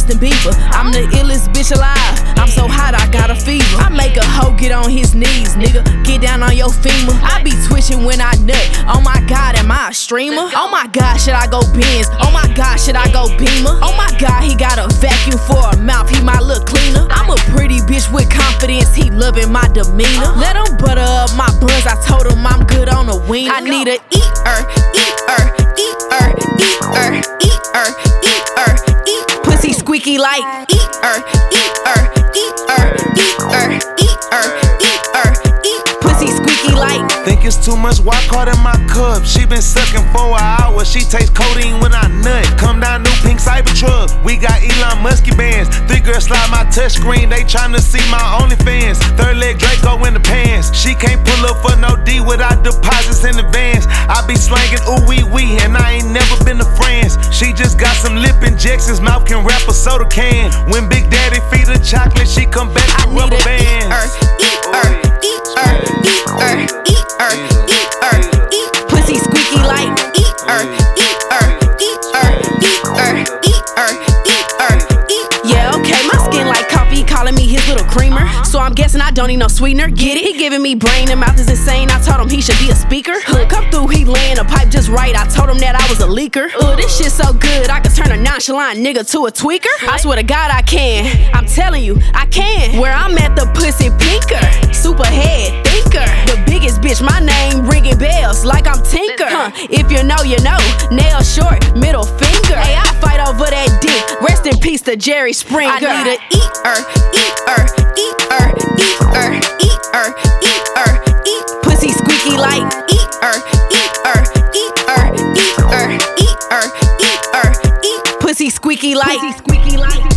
Justin Bieber. I'm the illest bitch alive. I'm so hot, I got a fever. I make a hoe get on his knees, nigga. Get down on your femur. I be twitching when I nut. Oh my God, am I a streamer? Oh my God, should I go Benz? Oh my God, should I go Beamer? Oh my God, he got a vacuum for a mouth, he might look cleaner. I'm a pretty bitch with confidence, he loving my demeanor. Let him butter up my buns, I told him I'm good on a wiener. I need a eater, eater, eater, eater, eater, eater, eat. Pussy squeaky like eater, eater, eater, eater, eater, eater, eat. Pussy squeaky like. Think it's too much walk hard in my cup. She been sucking for an hour. She takes codeine when I nut. Come down new pink Cybertruck. We got Elon Musky bands. 3 girls slide my touchscreen. They tryna see my OnlyFans. 3rd leg Draco in the pants. She can't pull up for no D without deposits in advance. I be slanging ooh wee wee and I ain't never been to France. She just got some lip injections. Mouth can wrap a soda can. When Big Daddy feed her chocolate, she come back to rubber bands. Pussy squeaky like eater, eater, eater, eater, eater, eater, eat. Yeah, okay, my skin like coffee, calling me his little creamer. So I'm guessing I don't need no sweetener. Get it? He giving me brain and mouth is insane. I told him he should be a speaker. Come through, he laying a pipe just right. I told him that I was a leaker. This shit so good, I could turn a nonchalant nigga to a tweaker. I swear to God I can. I'm telling you, I can. Where I'm at, the pussy pinker, superhead thinker. The biggest bitch, my name ringing bells like I'm Tinker. If you know, you know. Nail short, middle finger. Hey, I fight over that dick. Rest in peace to Jerry Springer. I need a eater, eater, eater, eater, eater, eater, eat. Pussy squeaky like eater, eater, eater, eater, eater, eater, eat. Pussy squeaky like.